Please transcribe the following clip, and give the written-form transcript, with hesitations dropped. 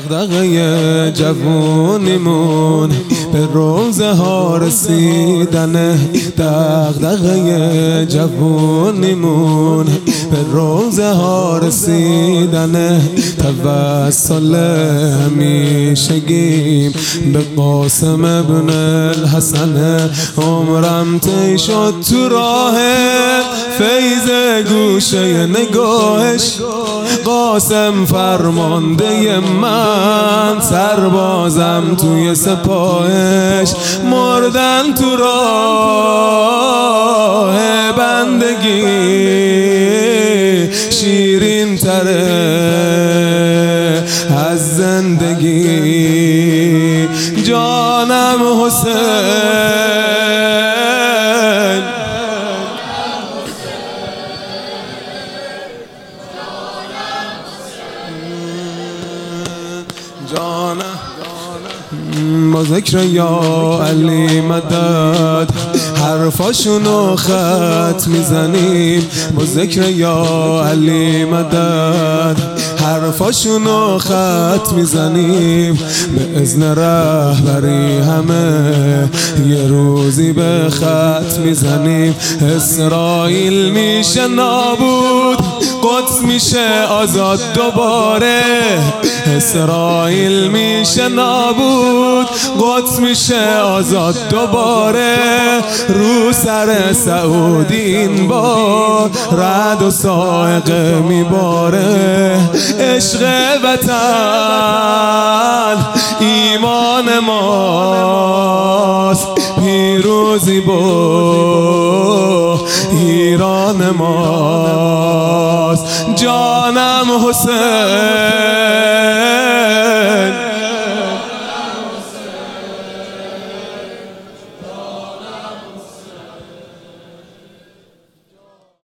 دغدغه جوونیمون به روزه ها رسیدنه، دغدغه جوونیمون به روزه ها رسیدنه. توسل همیشگیم به قاسم ابن الحسن، عمرم طی شد تو راه فیض گوشه نگاهش. قاسم فرمانده من، سربازم توی سپاهش، مردن تو راه بندگی شیرین تره از زندگی. جانم حسین، با ذکر یا علی مدد حرفاشونو خط میزنیم. با ذکر یا علی مدد حرفاشونو خط میزنیم. به اذن رهبری همه یه روزی به خط میزنیم. اسرائیل میشه نابود، قدس میشه آزاد دوباره. اسرائیل میشه نابود، قدس میشه آزاد دوباره. رو سر سعودی این بار رعد و صاعقه میباره. عشق وطن ایمان ماست، پیروزی با ایران ماست. جانم حسین